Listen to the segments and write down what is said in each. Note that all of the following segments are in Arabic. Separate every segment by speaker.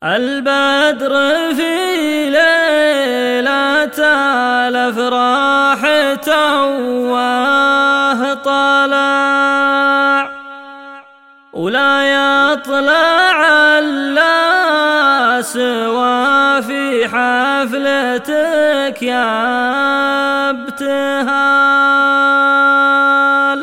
Speaker 1: البدر في ليلة الأفراح توه طلع، ولا يطلع إلا سوى في حفلتك يا ابتهال.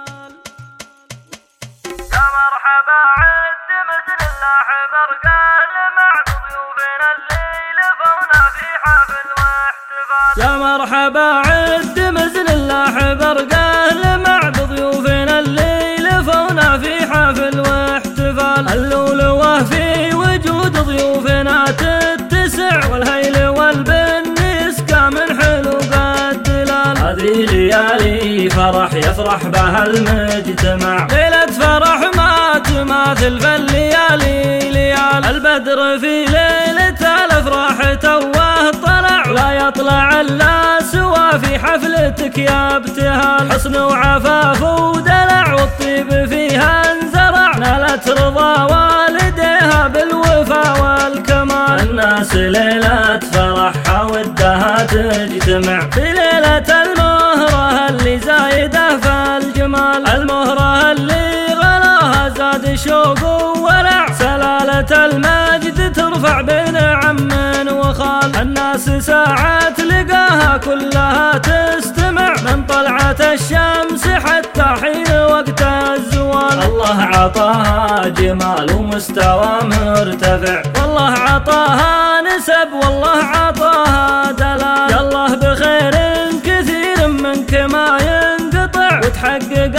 Speaker 2: يا مرحبا عد مثل الأحبر قال مع ضيوفنا الليل فونا في حفل واحتفال.
Speaker 1: يا مرحبا عد مثل الأحبر قال مع ضيوفنا الليل فونا في حفل واحتفال. اللؤلؤة في وجود ضيوفنا تتسع، والهيل والبن يسقى من حلوق الدلال. هذه ليالي فرح يفرح بها المجتمع، ليلة فرح ما تماثل فالليالي ليال. البدر في ليلة الأفراح توه طلع، ولا يطلع إلا سوى في حفلتك يا ابتهال. حسن وعفاف ودلع والطيب فيها انزرع، نالت رضا والديها بالوفا والكمال. الناس ليلة فرحها ودها تجتمع، في ليلة المهرة اللي زايدة في الجمال. المهرة اللي غلاها زاد شوق وولع، سلالة المجد ترفع بين عم وخال. الناس ساعات لقاها كلها تستمع، من طلعة الشمس حتى حين وقت الزوال. الله عطاها جمال ومستوى مرتفع، والله عطاها نسب والله عطاها دلال. الله بخير كثير منك ما ينقطع، وتحقق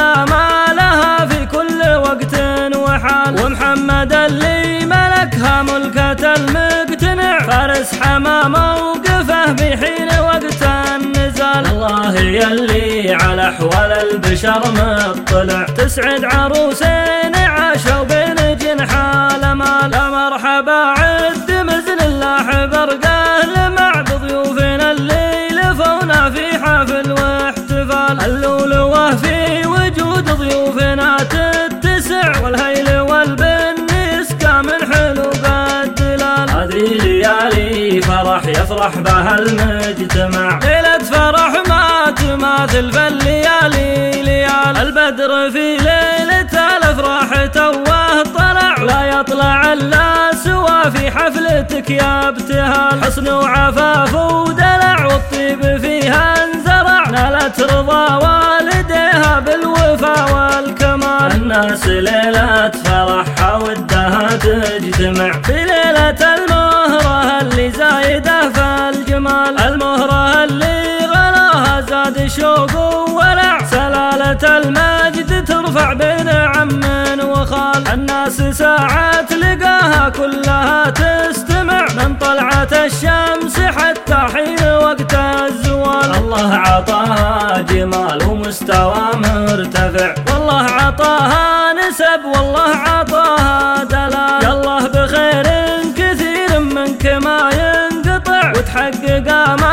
Speaker 1: آمالها في كل وقت وحال. ومحمد اللي ملكها ملكة المقتنع، فارس حما موقفه بحين وقت النزال. الله يلي على أحوال البشر مطلع، تسعد عروسين عاشوا بين جنحا الأمال. يا مرحبا عد مثل الأحبر قال مع ضيوفنا الليل فونا في حفل واحتفال. اللؤلؤة في وجود ضيوفنا تتسع، والهيل والبن يسقى من حلوق الدلال. هذه ليالي فرح يفرح بها المجتمع، ليلة فرح ما تماثل فالليالي ليال. البدر في ليلة الأفراح توه طلع، ولا يطلع إلا سوى في حفلتك يا ابتهال. حسن وعفاف ودلع والطيب فيها انزرع، نالت رضا والديها بالوفا والكمال. الناس ليلة فرحها ودها تجتمع، في ليلة المهرة اللي زايدة في الجمال. المهرة اللي غلاها زاد شوق وولع، سلالة المجد ترفع بين عم وخال. الناس ساعات لقاها كلها تستمع، من طلعة الشمس حتى حين وقت الزوال. الله عطاها جمال ومستوى مرتفع، والله عطاها نسب والله عطاها دلال. الله بخير كثير منك ما ينقطع، وتحقق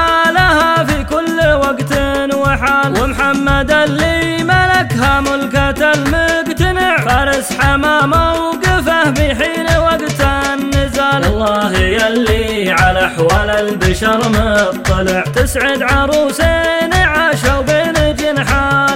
Speaker 1: آمالها في كل وقت وحال. ومحمد اللي ملكها ملكة المقتنع، فارس حما موقفه بحين وقت النزال. الله يلي على أحوال البشر مطلع، تسعد عروسين عاشوا بين جنحا